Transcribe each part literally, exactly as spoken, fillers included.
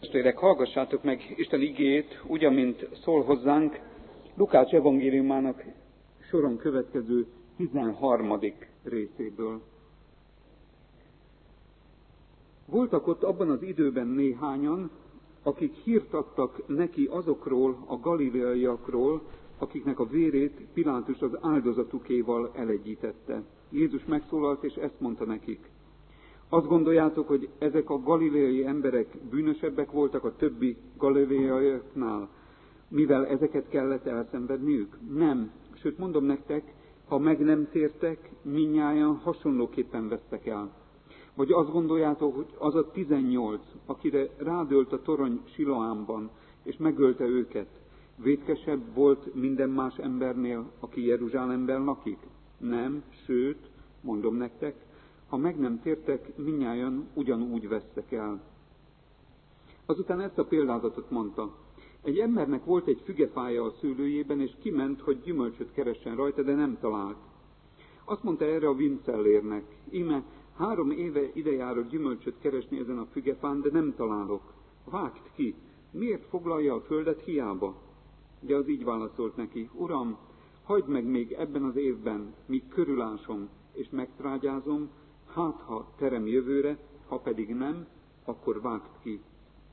testvérek, hallgassátok meg Isten igéjét, úgy, amint szól hozzánk Lukács evangéliumának soron következő tizenharmadik részéből. Voltak ott abban az időben néhányan, akik hírt adtak neki azokról a galileaiakról, akiknek a vérét Pilátus az áldozatukéval elegyítette. Jézus megszólalt, és ezt mondta nekik: azt gondoljátok, hogy ezek a galileai emberek bűnösebbek voltak a többi galileaiaknál, mivel ezeket kellett elszenvedniük? Nem. Sőt, mondom nektek, ha meg nem tértek, mindnyájan hasonlóképpen vesztek el. Vagy azt gondoljátok, hogy az a tizennyolc, akire rádölt a torony Siloámban, és megölte őket, vétkesebb volt minden más embernél, aki Jeruzsálemben lakik? Nem, sőt, mondom nektek, ha meg nem tértek, mindnyájan ugyanúgy vesztek el. Azután ezt a példázatot mondta. Egy embernek volt egy fügefája a szőlőjében, és kiment, hogy gyümölcsöt keressen rajta, de nem talált. Azt mondta erre a vincellérnek: íme, három éve ide járok gyümölcsöt keresni ezen a fügefán, de nem találok. Vágd ki, miért foglalja a földet hiába? De az így válaszolt neki: Uram, hagyd meg még ebben az évben, míg körülásom, és megtrágyázom, hát ha terem jövőre, ha pedig nem, akkor vágd ki.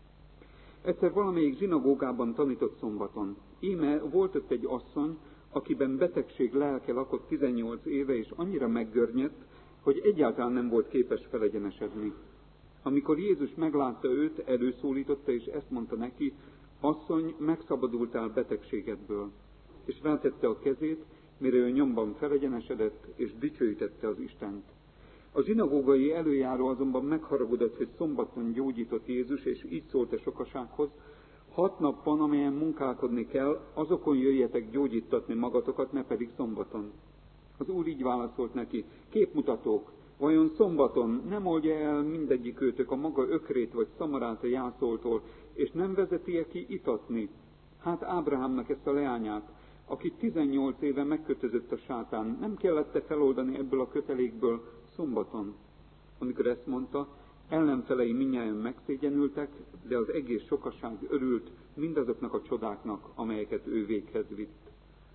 Egyszer valamelyik zsinagógában tanított szombaton. Íme volt ott egy asszony, akiben betegség lelke lakott tizennyolc éve, és annyira meggörnyedt, hogy egyáltalán nem volt képes felegyenesedni. Amikor Jézus meglátta őt, előszólította, és ezt mondta neki: asszony, megszabadultál betegségedből. És rátette a kezét, mire ő nyomban felegyenesedett, és dicsőítette az Istent. A zsinagógai előjáró azonban megharagudott, hogy szombaton gyógyított Jézus, és így szólt a sokasághoz: hat nap van, amelyen munkálkodni kell, azokon jöjjetek gyógyítatni magatokat, ne pedig szombaton. Az Úr így válaszolt neki: képmutatók, vajon szombaton nem oldja el mindegyik őtök a maga ökrét vagy szamarát a jászoltól, és nem vezeti-e ki itatni? Hát Ábrahámnak ezt a leányát, aki tizennyolc éve megkötözött a sátán, nem kellett feloldani ebből a kötelékből szombaton? Amikor ezt mondta, ellenfelei mindnyájan megszégyenültek, de az egész sokaság örült mindazoknak a csodáknak, amelyeket ő véghez vitt.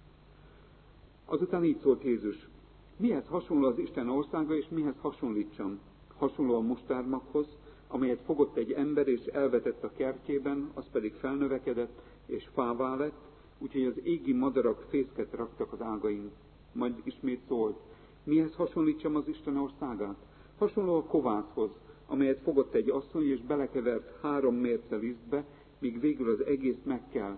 Azután így szólt Jézus: mihez hasonló az Isten országa, és mihez hasonlítsam? Hasonló a mustármaghoz, amelyet fogott egy ember, és elvetett a kertjében, az pedig felnövekedett, és fává lett, úgyhogy az égi madarak fészket raktak az ágain. Majd ismét szólt: mihez hasonlítsam az Isten országát? Hasonló a kovászhoz, amelyet fogott egy asszony, és belekevert három mérce lisztbe, míg végül az egész megkelt.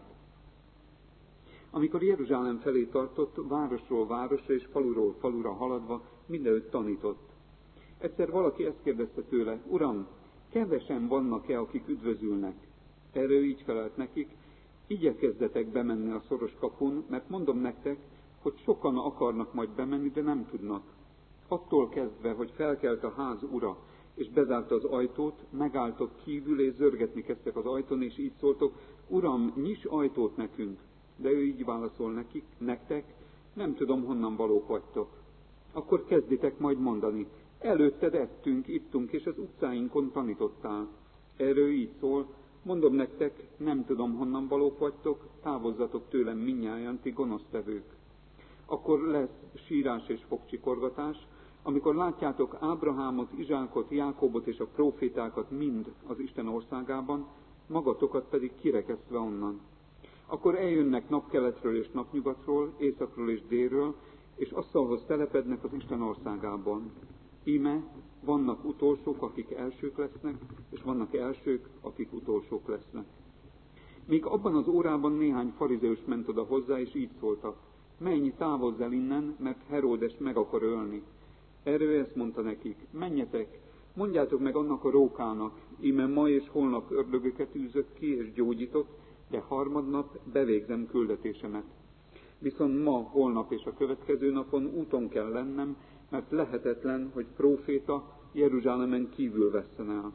Amikor Jeruzsálem felé tartott, városról városra és faluról falura haladva mindenütt tanított. Egyszer valaki ezt kérdezte tőle: Uram, kevesen vannak-e, akik üdvözülnek? Erre ő így felelt nekik: igyekezzetek bemenni a szoros kapun, mert mondom nektek, hogy sokan akarnak majd bemenni, de nem tudnak. Attól kezdve, hogy felkelt a ház ura, és bezárta az ajtót, megálltok kívül, és zörgetni kezdtek az ajtón, és így szóltok: Uram, nyiss ajtót nekünk. De ő így válaszol nekik: nektek, nem tudom, honnan valók vagytok. Akkor kezditek majd mondani: előtted ettünk, ittunk, és az utcáinkon tanítottál. Erre ő így szól: mondom nektek, nem tudom, honnan valók vagytok, távozzatok tőlem mindnyájan, ti gonosztevők. Akkor lesz sírás és fogcsikorgatás, amikor látjátok Ábrahámot, Izsákot, Jákobot és a prófétákat mind az Isten országában, magatokat pedig kirekesztve onnan. Akkor eljönnek napkeletről és napnyugatról, északról és délről, és asztalhoz telepednek az Isten országában. Íme vannak utolsók, akik elsők lesznek, és vannak elsők, akik utolsók lesznek. Még abban az órában néhány farizeus ment oda hozzá, és így szóltak: menj, távozz el innen, mert Heródes meg akar ölni. Erre ő ezt mondta nekik: menjetek, mondjátok meg annak a rókának, íme ma és holnap ördögöket űzök ki, és gyógyítok, de harmadnap bevégzem küldetésemet. Viszont ma, holnap és a következő napon úton kell lennem, mert lehetetlen, hogy próféta Jeruzsálemen kívül vesszen el.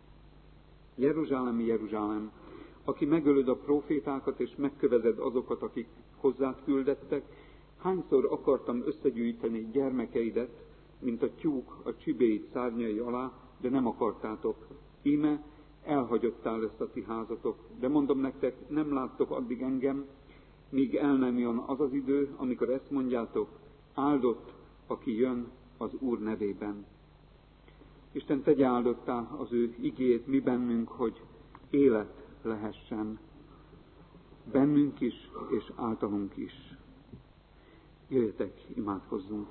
Jeruzsálem, Jeruzsálem, aki megölöd a prófétákat, és megkövezed azokat, akik hozzád küldettek, hányszor akartam összegyűjteni gyermekeidet, mint a tyúk a csibéit szárnyai alá, de nem akartátok. Íme elhagyottál ezt a ti házatok. De mondom nektek, nem láttok addig engem, míg el nem jön az az idő, amikor ezt mondjátok, áldott, aki jön az Úr nevében. Isten tegye áldottá az ő igét mi bennünk, hogy élet lehessen. Bennünk is, és általunk is. Jöjjetek, imádkozzunk!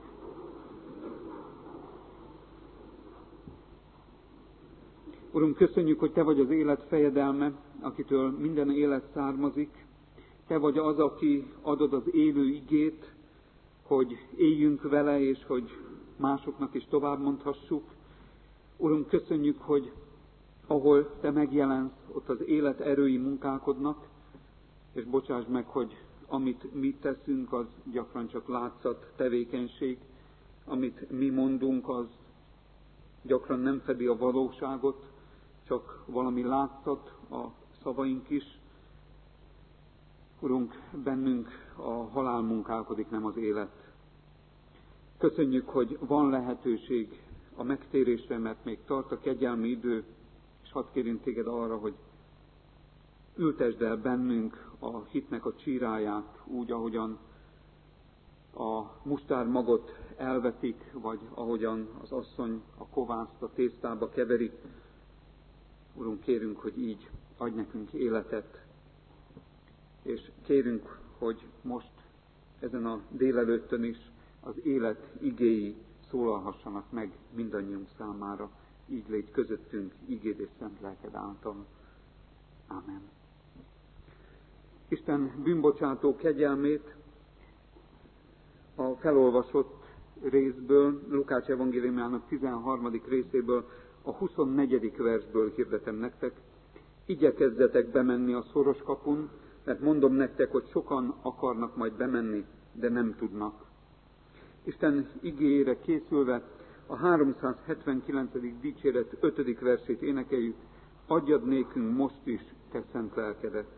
Urunk, köszönjük, hogy Te vagy az élet fejedelme, akitől minden élet származik. Te vagy az, aki adod az élő igét, hogy éljünk vele, és hogy másoknak is tovább mondhassuk. Urunk, köszönjük, hogy ahol Te megjelensz, ott az élet erői munkálkodnak, és bocsásd meg, hogy amit mi teszünk, az gyakran csak látszat tevékenység, amit mi mondunk, az gyakran nem fedi a valóságot, csak valami látszat a szavaink is. Urunk, bennünk a halál munkálkodik, nem az élet. Köszönjük, hogy van lehetőség a megtérésre, mert még tart a kegyelmi idő, és hadd kérjünk Téged arra, hogy ültesd el bennünk a hitnek a csíráját, úgy, ahogyan a mustármagot elvetik, vagy ahogyan az asszony a kovászt a tésztába keveri. Urunk, kérünk, hogy így adj nekünk életet, és kérünk, hogy most ezen a délelőttön is az élet igéi szólalhassanak meg mindannyiunk számára. Így légy közöttünk, igéd és szent lelked által. Ámen. Isten bűnbocsátó kegyelmét a felolvasott részből, Lukács evangéliumának tizenharmadik részéből, a huszonnegyedik versből hirdetem nektek. Igyekezzetek bemenni a szoros kapun, mert mondom nektek, hogy sokan akarnak majd bemenni, de nem tudnak. Isten igéjére készülve a háromszázhetvenkilencedik dicséret ötödik versét énekeljük. Adjad nékünk most is, te szent lelkedet.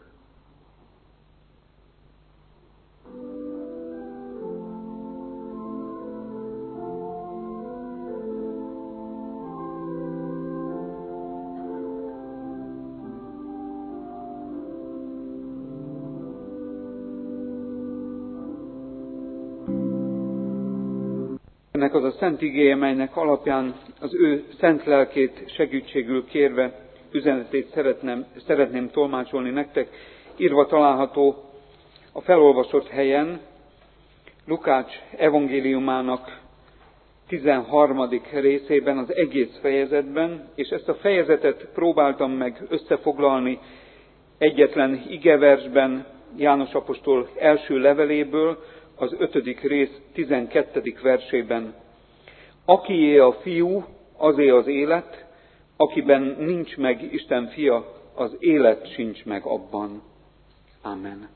Ennek az a szent igéje, melynek alapján az ő szent lelkét segítségül kérve üzenetét szeretném, szeretném tolmácsolni nektek. Írva található a felolvasott helyen, Lukács evangéliumának tizenharmadik részében, az egész fejezetben, és ezt a fejezetet próbáltam meg összefoglalni egyetlen igeversben, János apostol első leveléből, az ötödik rész tizenkettedik versében. Akié a fiú, azé az élet, akiben nincs meg Isten fia, az élet sincs meg abban. Amen.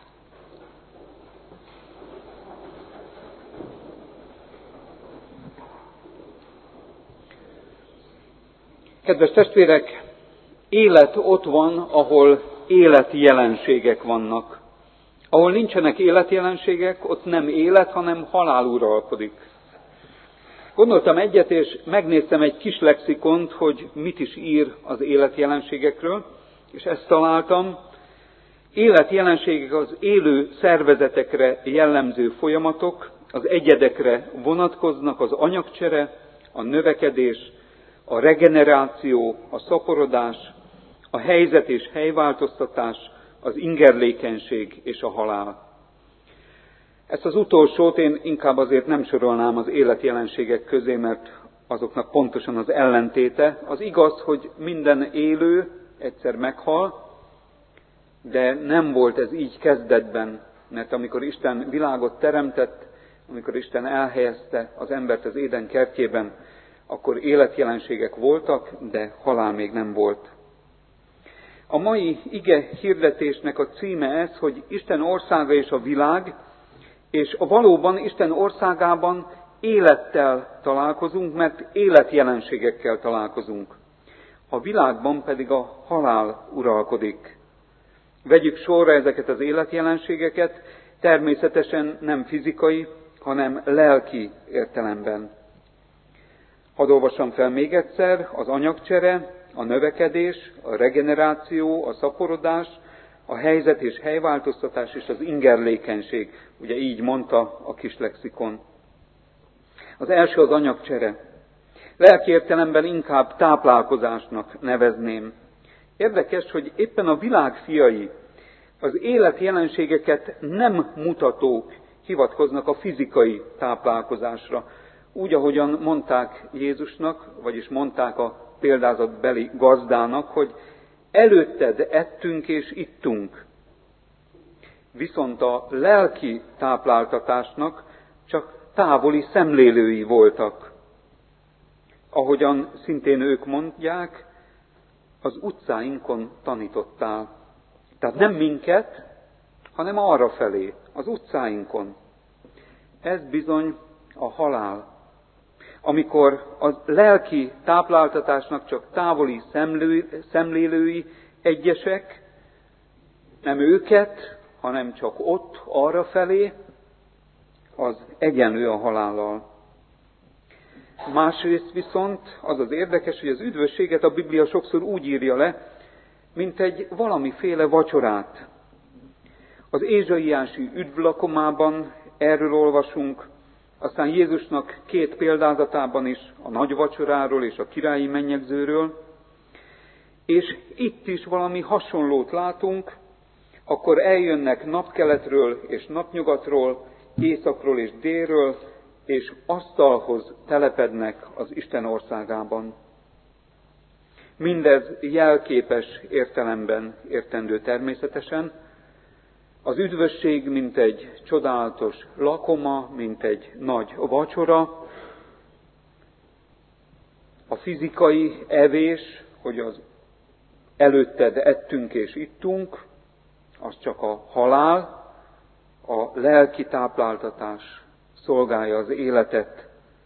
Kedves testvérek, élet ott van, ahol életjelenségek vannak. Ahol nincsenek életjelenségek, ott nem élet, hanem halál uralkodik. Gondoltam egyet, és megnéztem egy kis lexikont, hogy mit is ír az életjelenségekről, és ezt találtam. Életjelenségek az élő szervezetekre jellemző folyamatok, az egyedekre vonatkoznak az anyagcsere, a növekedés, a regeneráció, a szaporodás, a helyzet és helyváltoztatás, az ingerlékenység és a halál. Ezt az utolsót én inkább azért nem sorolnám az életjelenségek közé, mert azoknak pontosan az ellentéte. Az igaz, hogy minden élő egyszer meghal, de nem volt ez így kezdetben, mert amikor Isten világot teremtett, amikor Isten elhelyezte az embert az Éden kertjében, akkor életjelenségek voltak, de halál még nem volt. A mai ige hirdetésnek a címe ez, hogy Isten országa és a világ, és a valóban Isten országában élettel találkozunk, mert életjelenségekkel találkozunk. A világban pedig a halál uralkodik. Vegyük sorra ezeket az életjelenségeket, természetesen nem fizikai, hanem lelki értelemben. Hadd olvassam fel még egyszer: az anyagcsere, a növekedés, a regeneráció, a szaporodás, a helyzet és helyváltoztatás és az ingerlékenység. Ugye így mondta a kis lexikon. Az első az anyagcsere. Lelki értelemben inkább táplálkozásnak nevezném. Érdekes, hogy éppen a világ fiai az élet jelenségeket nem mutatók hivatkoznak a fizikai táplálkozásra. Úgy, ahogyan mondták Jézusnak, vagyis mondták a példázatbeli gazdának, hogy előtted ettünk és ittunk. Viszont a lelki tápláltatásnak csak távoli szemlélői voltak. Ahogyan szintén ők mondják, az utcáinkon tanítottál. Tehát nem minket, hanem arra felé, az utcáinkon. Ez bizony a halál. Amikor a lelki tápláltatásnak csak távoli szemlő, szemlélői egyesek, nem őket, hanem csak ott, arra felé, az egyenlő a halállal. Másrészt viszont az az érdekes, hogy az üdvösséget a Biblia sokszor úgy írja le, mint egy valamiféle vacsorát. Az ézsaiási üdvlakomában erről olvasunk, aztán Jézusnak két példázatában is, a nagy vacsoráról és a királyi mennyegzőről, és itt is valami hasonlót látunk, akkor eljönnek napkeletről és napnyugatról, északról és délről, és asztalhoz telepednek az Isten országában. Mindez jelképes értelemben értendő természetesen. Az üdvösség, mint egy csodálatos lakoma, mint egy nagy vacsora. A fizikai evés, hogy az előtted ettünk és ittunk, az csak a halál, a lelki tápláltatás szolgálja az életet.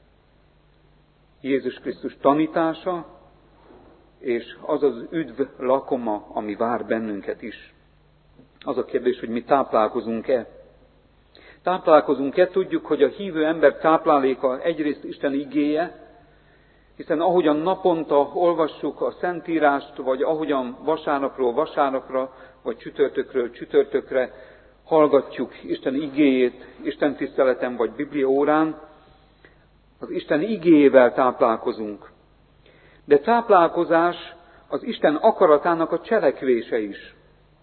Jézus Krisztus tanítása, és az az üdv lakoma, ami vár bennünket is. Az a kérdés, hogy mi táplálkozunk-e. Táplálkozunk-e, tudjuk, hogy a hívő ember tápláléka egyrészt Isten igéje, hiszen ahogyan naponta olvassuk a Szentírást, vagy ahogyan vasárnapról vasárnapra, vagy csütörtökről csütörtökre hallgatjuk Isten igéjét, Isten tiszteleten vagy Biblia órán, az Isten igéjével táplálkozunk. De táplálkozás az Isten akaratának a cselekvése is.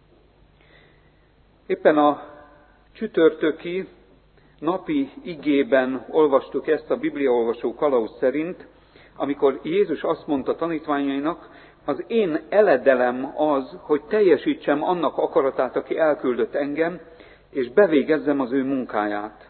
Éppen a csütörtöki napi igében olvastuk ezt a bibliaolvasó kalauz szerint, amikor Jézus azt mondta tanítványainak, az én eledelem az, hogy teljesítsem annak akaratát, aki elküldött engem, és bevégezzem az ő munkáját.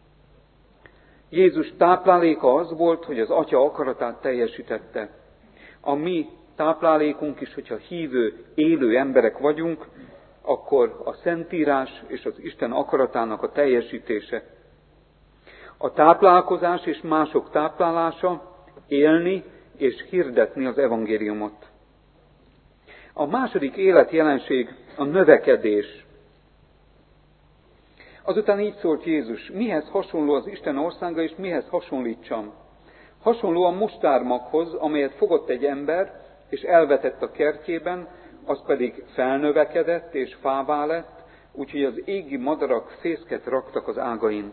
Jézus tápláléka az volt, hogy az Atya akaratát teljesítette. A mi táplálékunk is, hogyha hívő, élő emberek vagyunk, akkor a Szentírás és az Isten akaratának a teljesítése. A táplálkozás és mások táplálása, élni és hirdetni az evangéliumot. A második életjelenség a növekedés. Azután így szólt Jézus, mihez hasonló az Isten országa, és mihez hasonlítsam? Hasonló a mustármaghoz, amelyet fogott egy ember, és elvetett a kertjében, az pedig felnövekedett és fává lett, úgyhogy az égi madarak fészket raktak az ágain.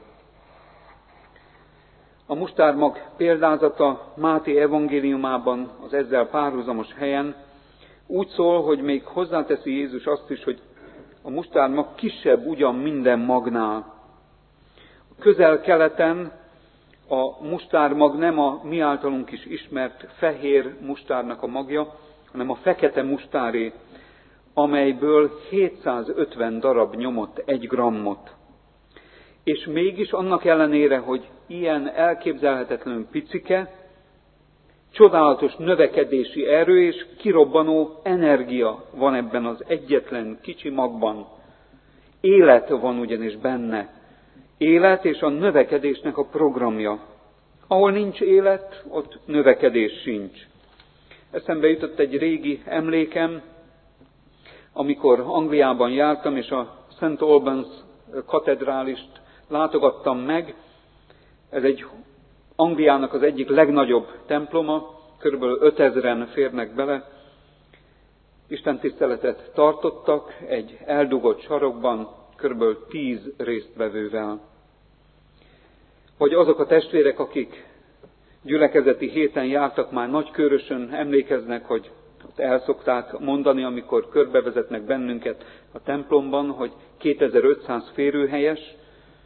A mustármag példázata Máté evangéliumában, az ezzel párhuzamos helyen úgy szól, hogy még hozzáteszi Jézus azt is, hogy a mustármag kisebb ugyan minden magnál. A Közel-Keleten a mustármag nem a mi általunk is ismert fehér mustárnak a magja, hanem a fekete mustáré, amelyből hétszázötven darab nyomott egy grammot. És mégis annak ellenére, hogy ilyen elképzelhetetlenül picike, csodálatos növekedési erő és kirobbanó energia van ebben az egyetlen kicsi magban. Élet van ugyanis benne. Élet és a növekedésnek a programja. Ahol nincs élet, ott növekedés sincs. Eszembe jutott egy régi emlékem, amikor Angliában jártam, és a Szent Albans katedrálist látogattam meg. Ez egy Angliának az egyik legnagyobb temploma, körülbelül ötezren férnek bele, Isten tiszteletet tartottak egy eldugott sarokban, körülbelül tíz résztvevővel. Vagy azok a testvérek, akik gyülekezeti héten jártak már Nagykőrösön, emlékeznek, hogy ott el szokták mondani, amikor körbevezetnek bennünket a templomban, hogy kétezer-ötszáz férőhelyes,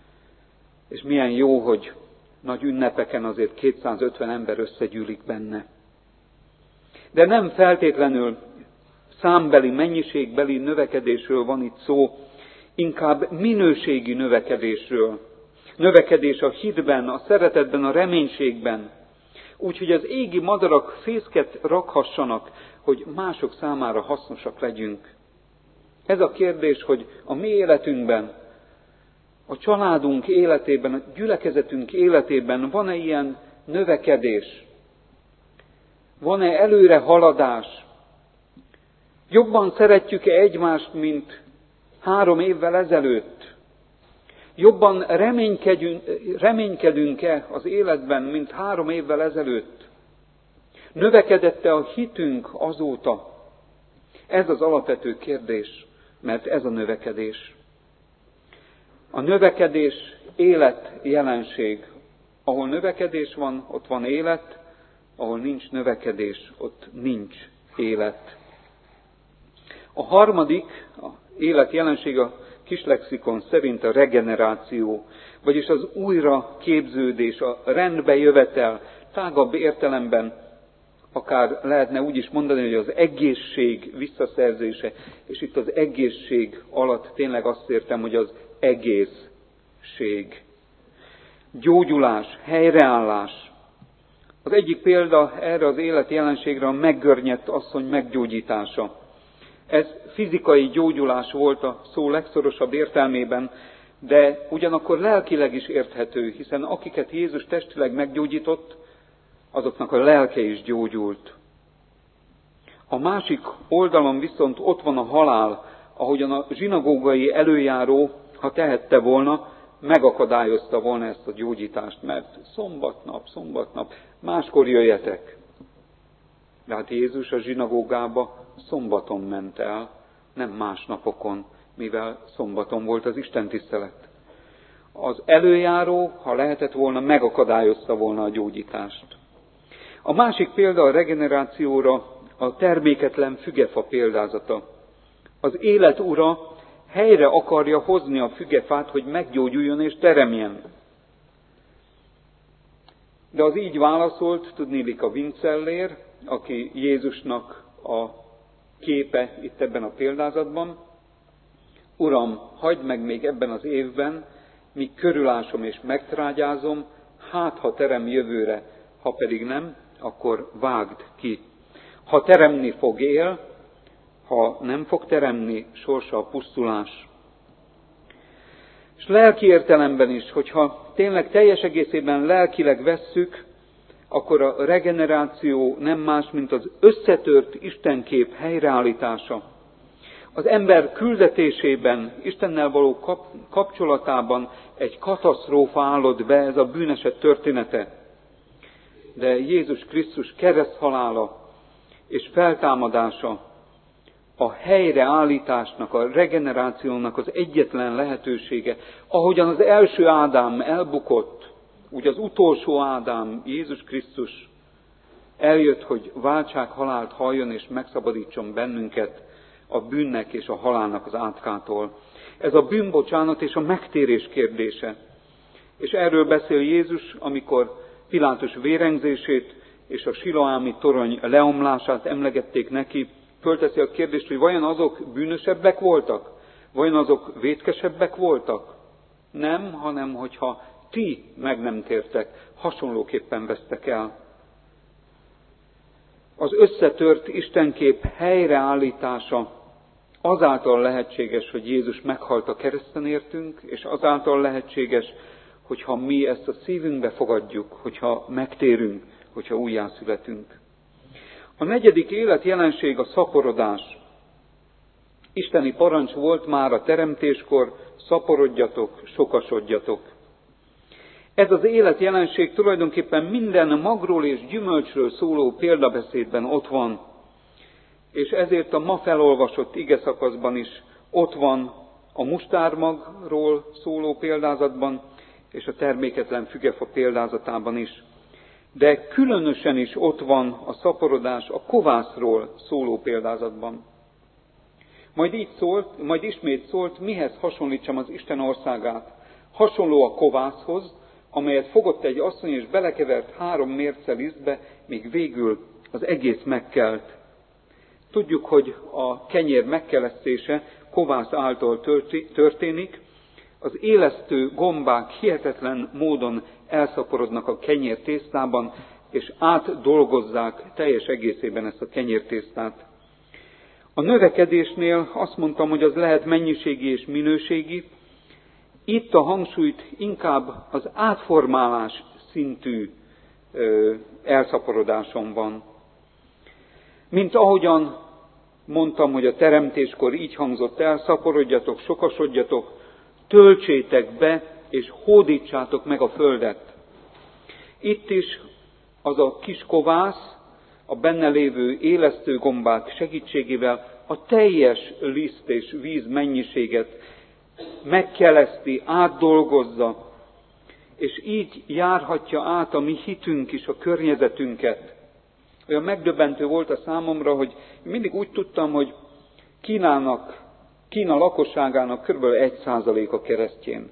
és milyen jó, hogy nagy ünnepeken azért kétszázötven ember összegyűlik benne. De nem feltétlenül számbeli, mennyiségbeli növekedésről van itt szó, inkább minőségi növekedésről. Növekedés a hitben, a szeretetben, a reménységben. Úgyhogy az égi madarak fészket rakhassanak, hogy mások számára hasznosak legyünk. Ez a kérdés, hogy a mi életünkben, a családunk életében, a gyülekezetünk életében van-e ilyen növekedés? Van-e előre haladás? Jobban szeretjük-e egymást, mint három évvel ezelőtt? Jobban reménykedünk, reménykedünk-e az életben, mint három évvel ezelőtt? Növekedett-e a hitünk azóta? Ez az alapvető kérdés, mert ez a növekedés. A növekedés élet jelenség. Ahol növekedés van, ott van élet, ahol nincs növekedés, ott nincs élet. A harmadik a élet jelenség a kislexikon szerint a regeneráció, vagyis az újra képződés, a rendbejövetel, tágabb értelemben akár lehetne úgy is mondani, hogy az egészség visszaszerzése, és itt az egészség alatt tényleg azt értem, hogy az egészség. Gyógyulás, helyreállás. Az egyik példa erre az élet jelenségre a meggörnyedt asszony meggyógyítása. Ez fizikai gyógyulás volt a szó legszorosabb értelmében, de ugyanakkor lelkileg is érthető, hiszen akiket Jézus testileg meggyógyított, azoknak a lelke is gyógyult. A másik oldalon viszont ott van a halál, ahogyan a zsinagógai előjáró, ha tehette volna, megakadályozta volna ezt a gyógyítást, mert szombatnap, szombatnap, máskor jöjjetek. De hát Jézus a zsinagógába szombaton ment el, nem más napokon, mivel szombaton volt az istentisztelet. Az előjáró, ha lehetett volna, megakadályozta volna a gyógyítást. A másik példa a regenerációra a terméketlen fügefa példázata. Az élet ura helyre akarja hozni a fügefát, hogy meggyógyuljon és teremjen. De az így válaszolt, tudniillik a vincellér, aki Jézusnak a képe itt ebben a példázatban. Uram, hagyd meg még ebben az évben, míg körülásom és megtrágyázom, hát ha terem jövőre, ha pedig nem, akkor vágd ki. Ha teremni fog, él, ha nem fog teremni, sorsa a pusztulás. És lelki értelemben is, hogyha tényleg teljes egészében lelkileg vesszük, akkor a regeneráció nem más, mint az összetört istenkép helyreállítása. Az ember küldetésében, Istennel való kap, kapcsolatában egy katasztrófa állott be, ez a bűneset története. De Jézus Krisztus kereszthalála és feltámadása a helyreállításnak, a regenerációnak az egyetlen lehetősége. Ahogyan az első Ádám elbukott, úgy az utolsó Ádám, Jézus Krisztus eljött, hogy váltsághalált halljon és megszabadítson bennünket a bűnnek és a halálnak az átkától. Ez a bűnbocsánat és a megtérés kérdése. És erről beszél Jézus, amikor Pilátus vérengzését és a siloámi torony leomlását emlegették neki, fölteszi a kérdést, hogy vajon azok bűnösebbek voltak? Vajon azok vétkesebbek voltak? Nem, hanem hogyha ti meg nem tértek, hasonlóképpen vesztek el. Az összetört istenkép helyreállítása azáltal lehetséges, hogy Jézus meghalt a kereszten értünk, és azáltal lehetséges, hogyha mi ezt a szívünkbe fogadjuk, hogyha megtérünk, hogyha újjászületünk. A negyedik életjelenség a szaporodás. Isteni parancs volt már a teremtéskor, szaporodjatok, sokasodjatok. Ez az életjelenség tulajdonképpen minden magról és gyümölcsről szóló példabeszédben ott van. És ezért a ma felolvasott igeszakaszban is ott van a mustármagról szóló példázatban, és a terméketlen fügefa példázatában is. De különösen is ott van a szaporodás a kovászról szóló példázatban. Majd így szólt, majd ismét szólt, mihez hasonlítsam az Isten országát. Hasonló a kovászhoz, amelyet fogott egy asszony és belekevert három mérce lisztbe, míg végül az egész megkelt. Tudjuk, hogy a kenyér megkelesztése kovász által történik, az élesztő gombák hihetetlen módon elszaporodnak a kenyértésztában, és átdolgozzák teljes egészében ezt a kenyértésztát. A növekedésnél azt mondtam, hogy az lehet mennyiségi és minőségi. Itt a hangsúlyt inkább az átformálás szintű ö, elszaporodáson van. Mint ahogyan mondtam, hogy a teremtéskor így hangzott el, szaporodjatok, sokasodjatok, töltsétek be, és hódítsátok meg a földet. Itt is az a kis kovász, a benne lévő élesztő gombák segítségével a teljes liszt és víz mennyiséget megkeleszti, átdolgozza, és így járhatja át a mi hitünk is a környezetünket. Olyan megdöbbentő volt a számomra, hogy mindig úgy tudtam, hogy Kínának, Kína lakosságának kb. egy százaléka keresztjén.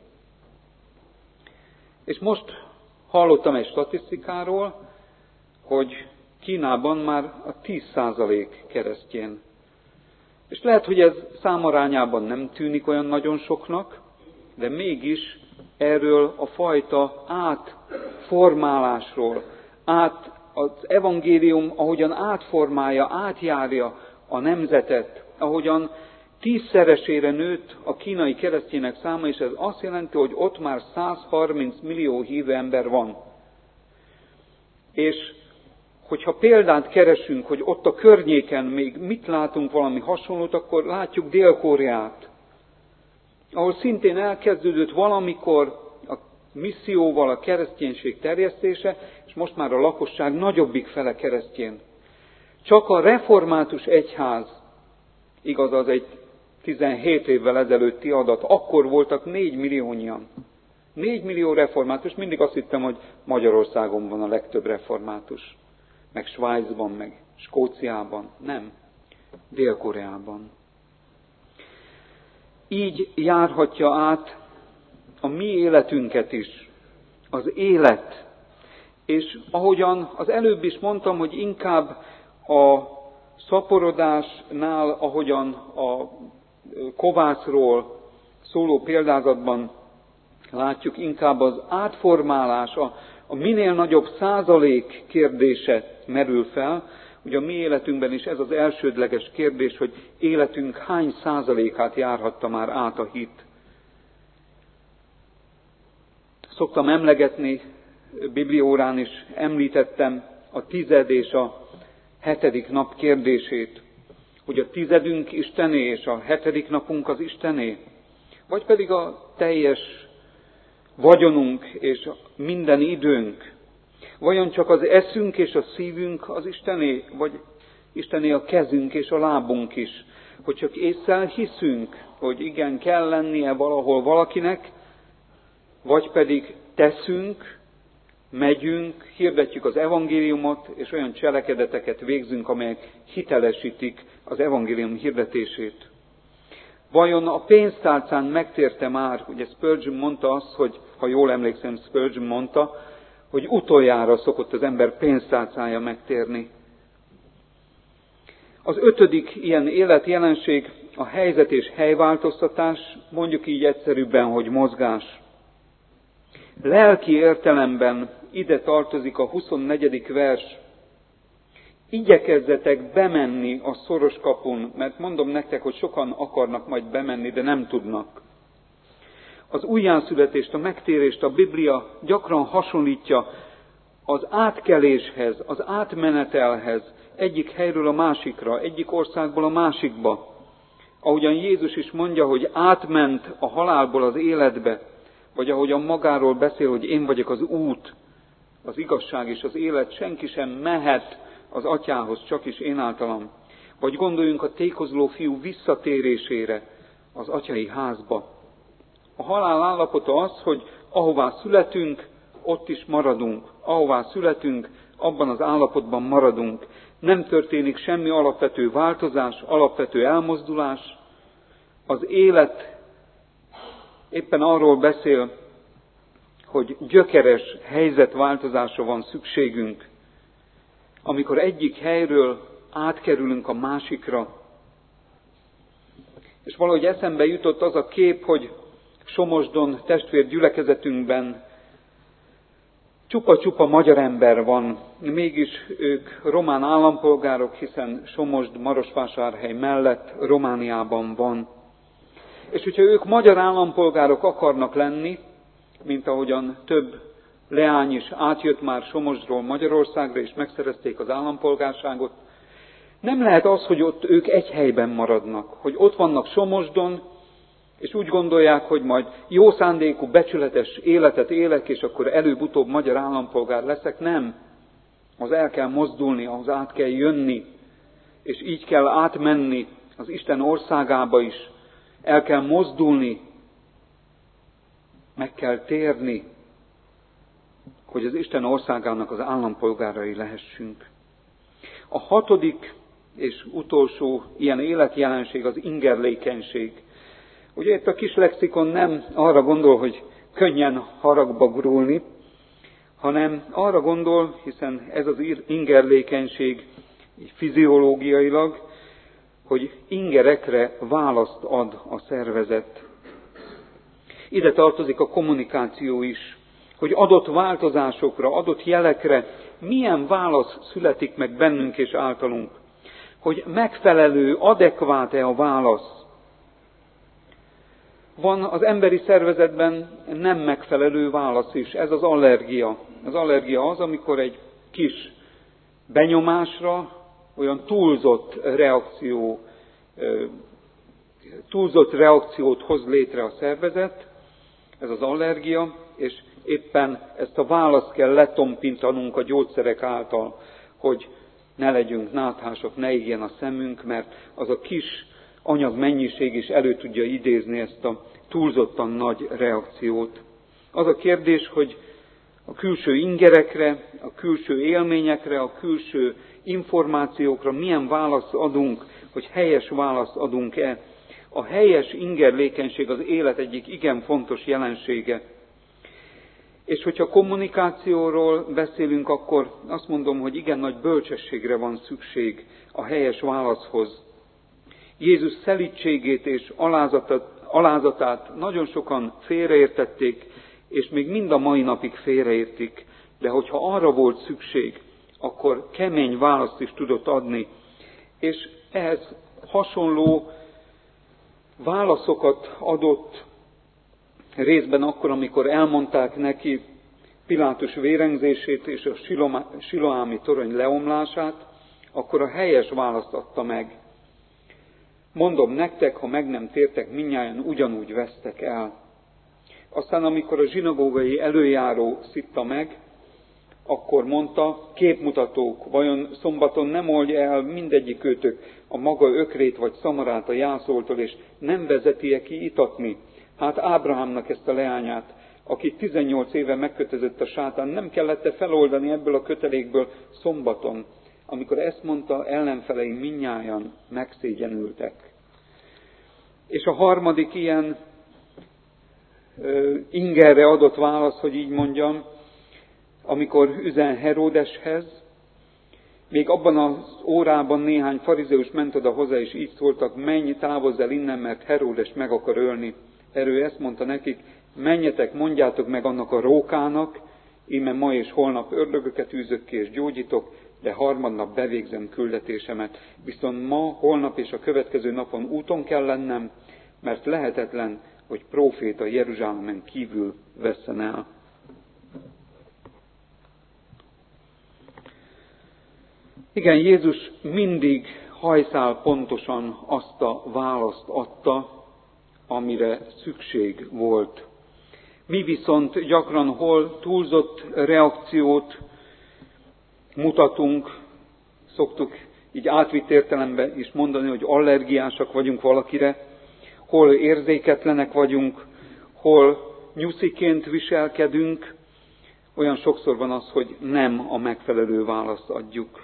És most hallottam egy statisztikáról, hogy Kínában már a tíz százalék keresztjén. És lehet, hogy ez számarányában nem tűnik olyan nagyon soknak, de mégis erről a fajta átformálásról, át, az evangélium, ahogyan átformálja, átjárja a nemzetet, ahogyan tízszeresére nőtt a kínai keresztjének száma, és ez azt jelenti, hogy ott már száz harminc millió hívő ember van. És hogyha példát keresünk, hogy ott a környéken még mit látunk valami hasonlót, akkor látjuk Dél-Koreát, ahol szintén elkezdődött valamikor a misszióval a kereszténység terjesztése, és most már a lakosság nagyobbik fele keresztjén. Csak a református egyház, igaz, az egy tizenhét évvel ezelőtti adat, akkor voltak négy milliónyian. négy millió református, mindig azt hittem, hogy Magyarországon van a legtöbb református. Meg Svájcban, meg Skóciában. Nem. Dél-Koreában. Így járhatja át a mi életünket is. Az élet. És ahogyan az előbb is mondtam, hogy inkább a szaporodásnál, ahogyan a kovászról szóló példázatban látjuk, inkább az átformálás, a, a minél nagyobb százalék kérdése merül fel. Ugye a mi életünkben is ez az elsődleges kérdés, hogy életünk hány százalékát járhatta már át a hit. Szoktam emlegetni, bibliórán is említettem a tized és a hetedik nap kérdését, hogy a tizedünk Istené és a hetedik napunk az Istené, vagy pedig a teljes vagyonunk és minden időnk. Vajon csak az eszünk és a szívünk az Istené, vagy Istené a kezünk és a lábunk is? Hogy csak ésszel hiszünk, hogy igen, kell lennie valahol valakinek, vagy pedig teszünk, megyünk, hirdetjük az evangéliumot, és olyan cselekedeteket végzünk, amelyek hitelesítik az evangélium hirdetését. Vajon a pénztárcán megtérte már, ugye Spurgeon mondta azt, hogy, ha jól emlékszem, Spurgeon mondta, hogy utoljára szokott az ember pénztárcája megtérni. Az ötödik ilyen életjelenség a helyzet és helyváltoztatás, mondjuk így egyszerűbben, hogy mozgás. Lelki értelemben ide tartozik a huszonnegyedik vers. Igyekezzetek bemenni a szoros kapun, mert mondom nektek, hogy sokan akarnak majd bemenni, de nem tudnak. Az újjászületést, a megtérést a Biblia gyakran hasonlítja az átkeléshez, az átmenetelhez, egyik helyről a másikra, egyik országból a másikba. Ahogyan Jézus is mondja, hogy átment a halálból az életbe, vagy ahogyan magáról beszél, hogy én vagyok az út, az igazság és az élet, senki sem mehet az atyához, csak is én általam. Vagy gondoljunk a tékozló fiú visszatérésére az atyai házba. A halál állapota az, hogy ahová születünk, ott is maradunk. Ahová születünk, abban az állapotban maradunk. Nem történik semmi alapvető változás, alapvető elmozdulás. Az élet éppen arról beszél, hogy gyökeres helyzetváltozásra van szükségünk, amikor egyik helyről átkerülünk a másikra. És valahogy eszembe jutott az a kép, hogy Somosdon testvér gyülekezetünkben csupa-csupa magyar ember van, mégis ők román állampolgárok, hiszen Somosd Marosvásárhely mellett Romániában van. És hogyha ők magyar állampolgárok akarnak lenni, mint ahogyan több leány is átjött már Somosdról Magyarországra, és megszerezték az állampolgárságot, nem lehet az, hogy ott ők egy helyben maradnak, hogy ott vannak Somosdon, és úgy gondolják, hogy majd jó szándékú, becsületes életet élek, és akkor előbb-utóbb magyar állampolgár leszek. Nem. Az el kell mozdulni, ahhoz át kell jönni, és így kell átmenni az Isten országába is. El kell mozdulni, meg kell térni, hogy az Isten országának az állampolgárai lehessünk. A hatodik és utolsó ilyen életjelenség az ingerlékenység. Ugye itt a kis lexikon nem arra gondol, hogy könnyen haragba gurulni, hanem arra gondol, hiszen ez az ingerlékenység fiziológiailag, hogy ingerekre választ ad a szervezet. Ide tartozik a kommunikáció is, hogy adott változásokra, adott jelekre milyen válasz születik meg bennünk és általunk. Hogy megfelelő, adekvát-e a válasz. Van az emberi szervezetben nem megfelelő válasz is, ez az allergia. Az allergia az, amikor egy kis benyomásra olyan túlzott reakció, túlzott reakciót hoz létre a szervezet, ez az allergia, és éppen ezt a választ kell letompintanunk a gyógyszerek által, hogy ne legyünk náthások, ne égjen a szemünk, mert az a kis anyagmennyiség is elő tudja idézni ezt a túlzottan nagy reakciót. Az a kérdés, hogy a külső ingerekre, a külső élményekre, a külső információkra milyen választ adunk, hogy helyes választ adunk-e. A helyes ingerlékenység az élet egyik igen fontos jelensége. És hogyha kommunikációról beszélünk, akkor azt mondom, hogy igen nagy bölcsességre van szükség a helyes válaszhoz. Jézus szelídségét és alázatát nagyon sokan félreértették, és még mind a mai napig félreértik. De hogyha arra volt szükség, akkor kemény választ is tudott adni. És ehhez hasonló válaszokat adott részben akkor, amikor elmondták neki Pilátus vérengzését és a siloámi torony leomlását, akkor a helyes választ adta meg. Mondom nektek, ha meg nem tértek, mindnyájan ugyanúgy vesztek el. Aztán, amikor a zsinagógai előjáró szitta meg, akkor mondta, képmutatók, vajon szombaton nem oldja el mindegyik őtök a maga ökrét vagy szamarát a jászoltól, és nem vezeti-e ki itatni? Hát Ábrahámnak ezt a leányát, aki tizennyolc éve megkötözött a sátán, nem kellett feloldani ebből a kötelékből szombaton. Amikor ezt mondta, ellenfelei mindnyájan megszégyenültek. És a harmadik ilyen ö, ingerre adott válasz, hogy így mondjam, amikor üzen Heródeshez, még abban az órában néhány farizeus ment oda hozzá, és így szóltak, menj, távozz el innen, mert Heródes meg akar ölni. Erről ezt mondta nekik, menjetek, mondjátok meg annak a rókának, íme ma és holnap ördögöket űzök ki és gyógyítok, de harmadnap bevégzem küldetésemet. Viszont ma, holnap és a következő napon úton kell lennem, mert lehetetlen, hogy próféta Jeruzsálemen kívül vesszen el. Igen, Jézus mindig hajszál pontosan azt a választ adta, amire szükség volt. Mi viszont gyakran hol túlzott reakciót mutatunk, szoktuk így átvitt értelemben is mondani, hogy allergiásak vagyunk valakire, hol érzéketlenek vagyunk, hol nyusziként viselkedünk, olyan sokszor van az, hogy nem a megfelelő választ adjuk.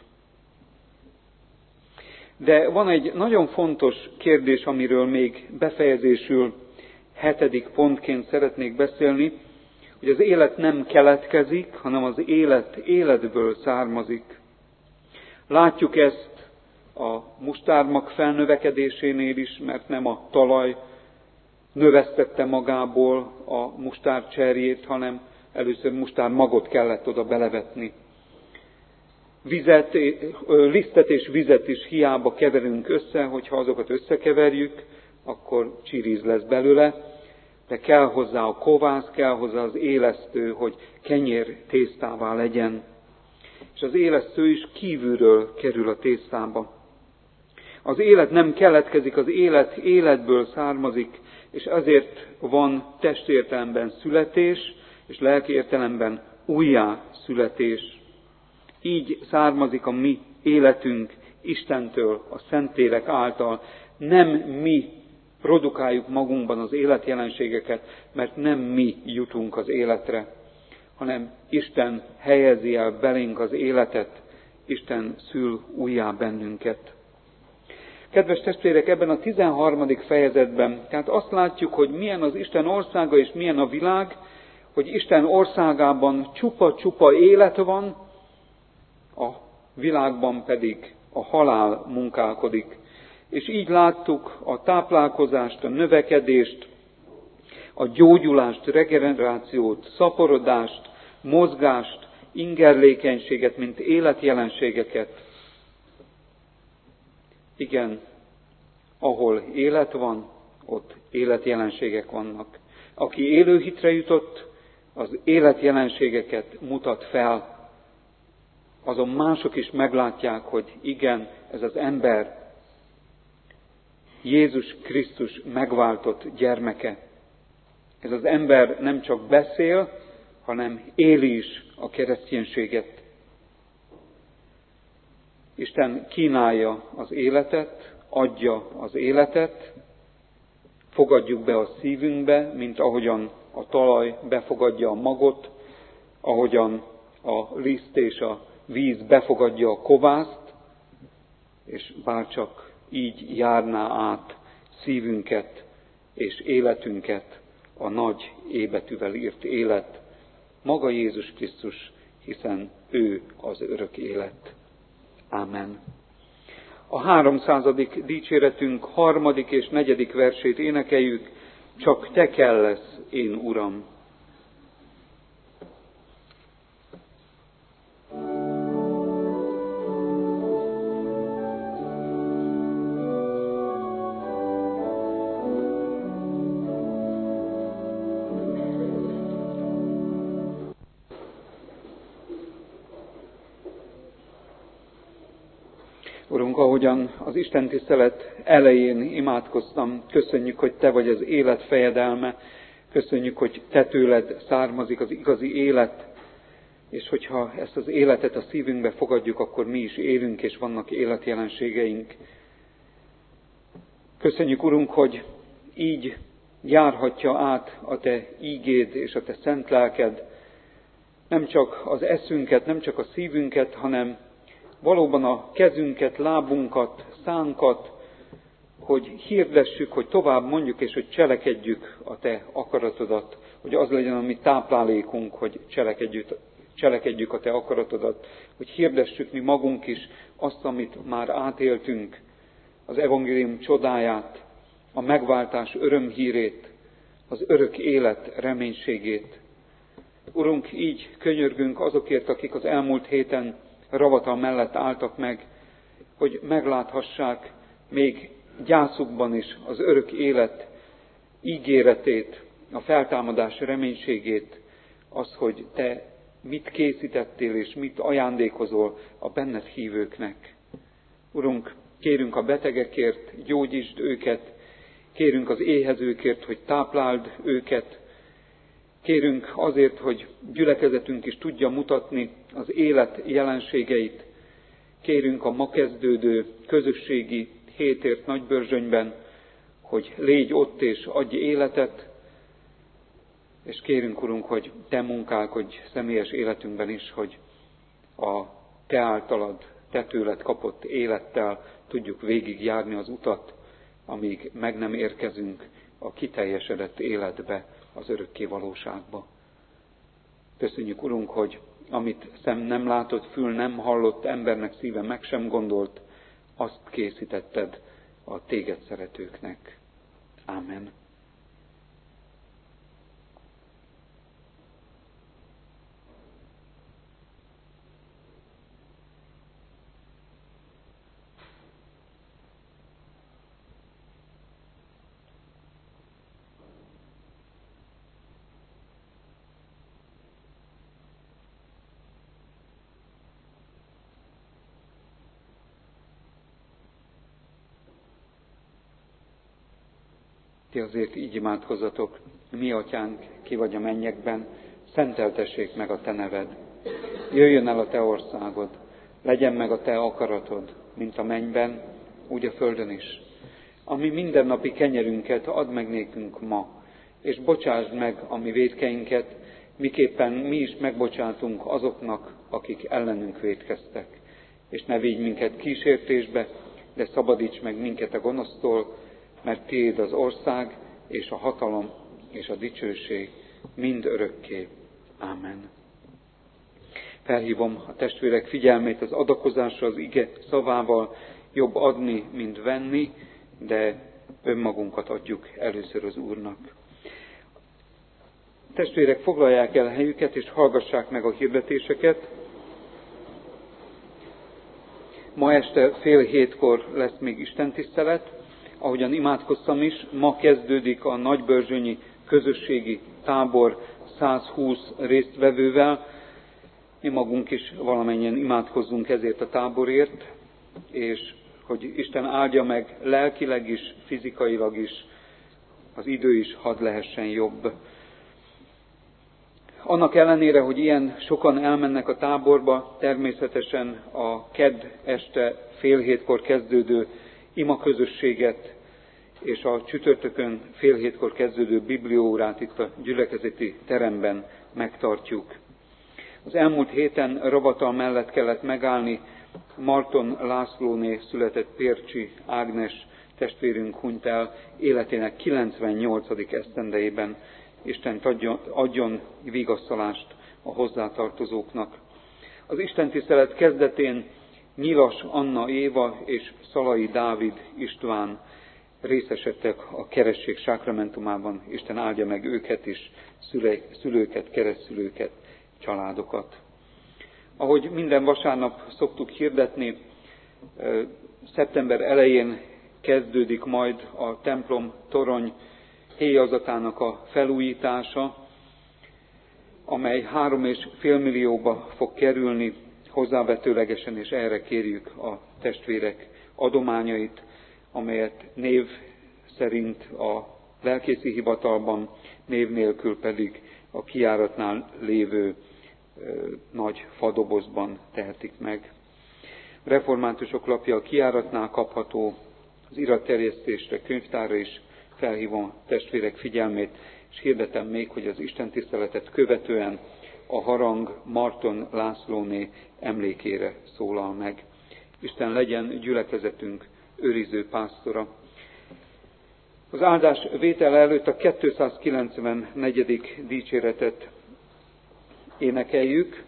De van egy nagyon fontos kérdés, amiről még befejezésül hetedik pontként szeretnék beszélni, hogy az élet nem keletkezik, hanem az élet életből származik. Látjuk ezt a mustármag felnövekedésénél is, mert nem a talaj növesztette magából a mustárcserjét, hanem először mustármagot kellett oda belevetni. Vizet, lisztet és vizet is hiába keverünk össze, hogyha azokat összekeverjük, akkor csiriz lesz belőle, de kell hozzá a kovász, kell hozzá az élesztő, hogy kenyér tésztává legyen. És az élesztő is kívülről kerül a tésztába. Az élet nem keletkezik, az élet életből származik, és ezért van testértelemben születés, és lelki értelemben újjá születés. Így származik a mi életünk Istentől, a Szentlélek által. Nem mi produkáljuk magunkban az életjelenségeket, mert nem mi jutunk az életre, hanem Isten helyezi el belénk az életet, Isten szül újjá bennünket. Kedves testvérek, ebben a tizenharmadik fejezetben, tehát azt látjuk, hogy milyen az Isten országa és milyen a világ, hogy Isten országában csupa-csupa élet van, a világban pedig a halál munkálkodik. És így láttuk a táplálkozást, a növekedést, a gyógyulást, regenerációt, szaporodást, mozgást, ingerlékenységet, mint életjelenségeket. Igen, ahol élet van, ott életjelenségek vannak. Aki élőhitre jutott, az életjelenségeket mutat fel. Azon mások is meglátják, hogy igen, ez az ember Jézus Krisztus megváltott gyermeke. Ez az ember nem csak beszél, hanem éli is a kereszténységet. Isten kínálja az életet, adja az életet, fogadjuk be a szívünkbe, mint ahogyan a talaj befogadja a magot, ahogyan a liszt és a víz befogadja a kovászt, és bárcsak így járná át szívünket és életünket a nagy ébetűvel írt élet, maga Jézus Krisztus, hiszen ő az örök élet. Ámen. A háromszázadik dicséretünk harmadik és negyedik versét énekeljük, csak te kellesz, én Uram. Urunk, ahogyan az Isten tisztelet elején imádkoztam, köszönjük, hogy Te vagy az élet fejedelme, köszönjük, hogy Te tőled származik az igazi élet, és hogyha ezt az életet a szívünkbe fogadjuk, akkor mi is élünk, és vannak életjelenségeink. Köszönjük, Urunk, hogy így járhatja át a Te ígéd és a Te szent lelked, nem csak az eszünket, nem csak a szívünket, hanem valóban a kezünket, lábunkat, szánkat, hogy hirdessük, hogy tovább mondjuk, és hogy cselekedjük a Te akaratodat, hogy az legyen a mi táplálékunk, hogy cselekedjük, cselekedjük a Te akaratodat, hogy hirdessük mi magunk is azt, amit már átéltünk, az evangélium csodáját, a megváltás örömhírét, az örök élet reménységét. Urunk, így könyörgünk azokért, akik az elmúlt héten ravatal mellett álltak meg, hogy megláthassák még gyászukban is az örök élet ígéretét, a feltámadás reménységét, az, hogy Te mit készítettél és mit ajándékozol a benned hívőknek. Urunk, kérünk a betegekért, gyógyítsd őket, kérünk az éhezőkért, hogy tápláld őket, kérünk azért, hogy gyülekezetünk is tudja mutatni az élet jelenségeit. Kérünk a ma kezdődő közösségi hétért Nagybörzsönyben, hogy légy ott és adj életet, és kérünk, Urunk, hogy Te munkálkodj személyes életünkben is, hogy a Te általad, Te tőled kapott élettel tudjuk végigjárni az utat, amíg meg nem érkezünk a kiteljesedett életbe, az örökké valóságba. Köszönjük, Urunk, hogy amit szem nem látott, fül nem hallott, embernek szíve meg sem gondolt, azt készítetted a Téged szeretőknek. Ámen. Ti azért így imádkozzatok: mi atyánk, ki vagy a mennyekben, szenteltessék meg a Te neved. Jöjjön el a Te országod, legyen meg a Te akaratod, mint a mennyben, úgy a földön is. Ami mindennapi kenyerünket add meg nékünk ma, és bocsásd meg a mi vétkeinket, miképpen mi is megbocsátunk azoknak, akik ellenünk vétkeztek. És ne vigy minket kísértésbe, de szabadíts meg minket a gonosztól, mert Tiéd az ország, és a hatalom, és a dicsőség mind örökké. Ámen. Felhívom a testvérek figyelmét az adakozásra az ige szavával: jobb adni, mint venni, de önmagunkat adjuk először az Úrnak. Testvérek, foglalják el helyüket, és hallgassák meg a hirdetéseket. Ma este fél hétkor lesz még istentisztelet. Ahogyan imádkoztam is, ma kezdődik a nagybörzsönyi közösségi tábor százhúsz résztvevővel. Mi magunk is valamennyien imádkozzunk ezért a táborért, és hogy Isten áldja meg lelkileg is, fizikailag is, az idő is hadd lehessen jobb. Annak ellenére, hogy ilyen sokan elmennek a táborba, természetesen a kedd este fél hétkor kezdődő imaközösséget és a csütörtökön fél hétkor kezdődő biblióórát itt a gyülekezeti teremben megtartjuk. Az elmúlt héten Ravatal mellett kellett megállni, Marton Lászlóné született Pércsi Ágnes testvérünk hunyt el életének kilencvennyolcadik esztendejében. Isten adjon, adjon vigasztalást a hozzátartozóknak. Az istentisztelet kezdetén Nyilas Anna Éva és Szalai Dávid István részesedtek a keresztség sákramentumában. Isten áldja meg őket is, szülőket, keresztszülőket, családokat. Ahogy minden vasárnap szoktuk hirdetni, szeptember elején kezdődik majd a templom torony héjazatának a felújítása, amely három és fél millióba fog kerülni hozzávetőlegesen, és erre kérjük a testvérek adományait, amelyet név szerint a lelkészi hivatalban, név nélkül pedig a kijáratnál lévő nagy fadobozban tehetik meg. A reformátusok lapja a kijáratnál kapható, az iratterjesztésre, könyvtárra is felhívom a testvérek figyelmét, és hirdetem még, hogy az istentiszteletet követően a harang Marton Lászlóné emlékére szólal meg. Isten legyen gyülekezetünk őriző pásztora. Az áldás vétel előtt a kétszázkilencvennegyedik dicséretet énekeljük.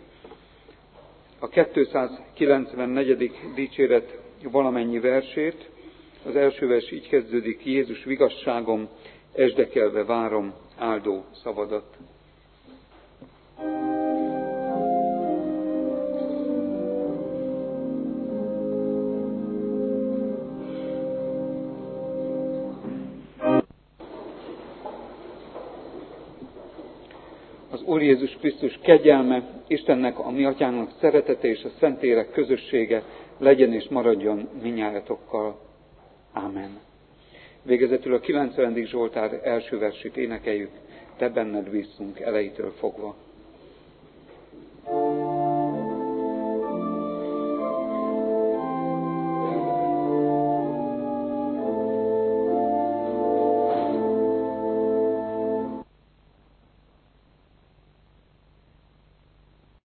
A kétszázkilencvennegyedik dicséret valamennyi versét. Az első vers így kezdődik: Jézus vigasságom, esdekelve várom áldó szavadat. Az Úr Jézus Krisztus kegyelme, Istennek, a mi atyának szeretete és a Szentlélek közössége legyen és maradjon minnyájatokkal. Ámen. Végezetül a kilencvenedik Zsoltár első versét énekeljük: Te benned bízunk elejétől fogva.